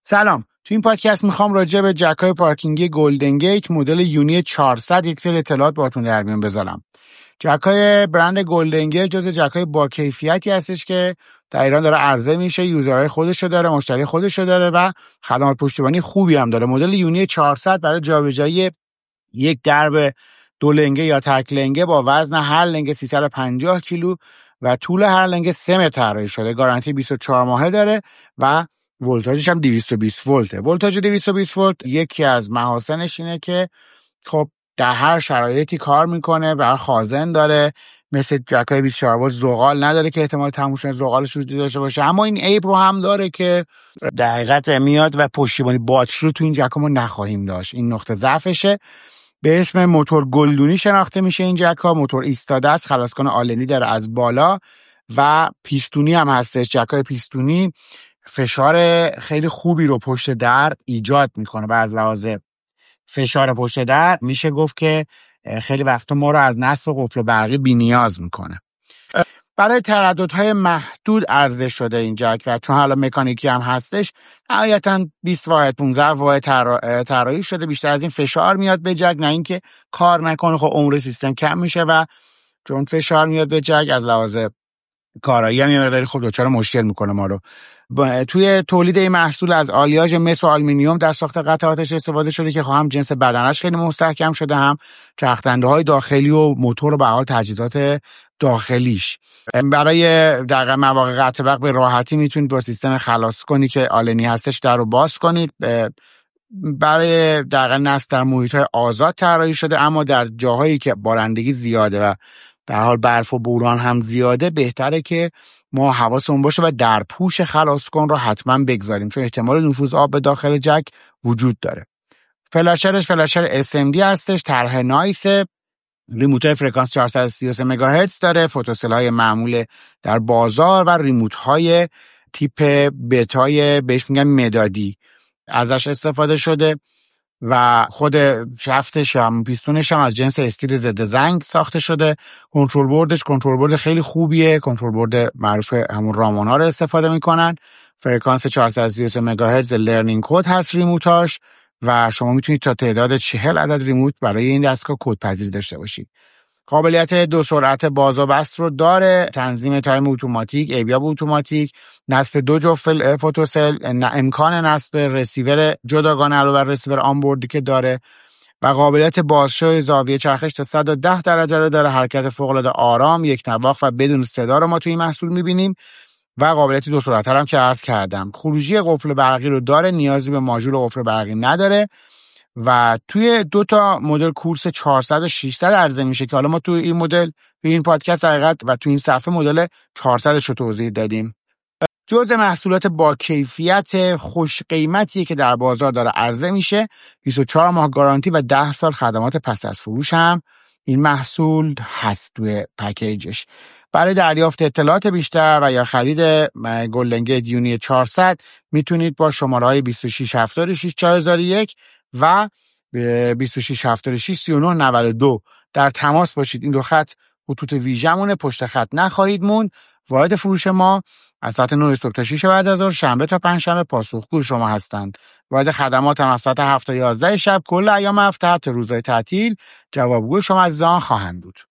سلام. تو این پادکست میخوام راجع به جک‌های پارکینگی گلدن گیت مدل یونی 400 یک سری اطلاعات باهاتون در میون بذارم. جک‌های برند گلدن گیت جزو جک‌های با کیفیتی هستش که در ایران داره عرضه میشه، یوزرهای خودشو داره، مشتری خودشو داره و خدمات پشتیبانی خوبی هم داره. مدل یونی 400 برای جابجایی یک درب دو لنگه یا تک لنگه با وزن هر لنگه 350 کیلو و طول هر لنگه 3 متر طراحی شده. گارانتی 24 ماهه داره و ولتاژش هم 220 ولته. ولتاژ 220 ولت یکی از محاسنش اینه که خب در هر شرایطی کار میکنه و خازن داره، مثل جک‌های 24 ولت زغال نداره که احتمال تموم شدن زغالش وجود داشته باشه، اما این عیب رو هم داره که در حقیقت میاد و پشتیبانی باتری رو تو این جک‌ها ما نخواهیم داشت. این نقطه ضعفشه. به اسم موتور گلدونی شناخته میشه این جک‌ها. موتور ایستاده است، خلاصکن آلنی داره از بالا و پیستونی هم هستش. جک‌های پیستونی فشار خیلی خوبی رو پشت در ایجاد میکنه و از لحاظ فشار پشت در میشه گفت که خیلی وقتا ما رو از نصب قفل برقی بی‌نیاز میکنه. برای ترددهای محدود عرضه شده این جک و چون حالا مکانیکی هم هستش، نهایتاً 20 واحد 15 واحد طراحی شده. بیشتر از این فشار میاد به جک، نه اینکه کار نکنه. خب عمر سیستم کم میشه و چون فشار میاد به جک از لحاظ کارایی هم یه مقداری خب دچار مشکل میکنه ما رو. توی تولید این محصول از آلیاژ مس و آلومینیوم در ساخت قطعاتش استفاده شده که هم جنس بدنش خیلی مستحکم شده، هم چرخ‌دنده‌های داخلی و موتور و به حال تجهیزات داخلیش. برای در مواقع قطع برق به راحتی میتونید با سیستم خلاص کنی که آلنی هستش در رو باز کنید. برای در نصب در محیط‌های آزاد طراحی شده، اما در جاهایی که بارندگی زیاده و به حال برف و بوران هم زیاده بهتره که ما حواسمون باشه و در پوش خلاص کن رو حتما بگذاریم، چون احتمال نفوذ آب به داخل جک وجود داره. فلاشر SMD هستش، طرح نایس، ریموت فرکانس 433 مگاهرتز داره، فوتوسل های معمول در بازار و ریموت های تیپ بتای بهش میگن مدادی ازش استفاده شده و خود شفتش هم پیستونش هم از جنس استیل ضد زنگ ساخته شده. کنترل بورد خیلی خوبیه، کنترل بورد معروف همون رامونا رو استفاده میکنن. فرکانس 433 مگاهرتز لرنینگ کد هست ریموتاش و شما میتونید تا تعداد 40 عدد ریموت برای این دستگاه کد پذیری داشته باشید. قابلیت 2 سرعت باز و بست رو داره، تنظیم تایم اتوماتیک، ایبیاب اتوماتیک، نصب 2 جفت فوتوسل، امکان نصب رسیور جداگانه علاوه بر رسیور آنبوردی که داره و قابلیت بازشوی زاویه چرخش تا 110 درجه رو داره. حرکت فوق العاده آرام، یک نواخت و بدون صدا رو ما توی این محصول می‌بینیم و قابلیت 2 سرعت هم که عرض کردم. خروجی قفل برقی رو داره، نیازی به ماژول قفل برقی نداره و توی 2 تا مدل کورس 400 و 600 عرضه میشه که حالا ما توی این مدل، توی این پادکست حقیقت و توی این صفحه مدل 400 رو توضیح دادیم. جزء محصولات با کیفیت خوش قیمتیه که در بازار داره عرضه میشه. 24 ماه گارانتی و 10 سال خدمات پس از فروش هم این محصول هست توی پکیجش. برای دریافت اطلاعات بیشتر و یا خرید گلدن گیت یونی 400 میتونید با شماره‌های 2676 4001 و 2676 3992 در تماس باشید. این 2 خط خطوط ویژمونه، پشت خط نخواهید موند. واحد فروش ما از ساعت 9 صبح تا 6 بعد از ظهر، شنبه تا پنجشنبه پاسخگوی شما هستند. واحد خدمات هم از ساعت 7 تا 11 شب کل ایام هفته تا روزهای تعطیل جوابگوی شما عزیزان خواهند بود.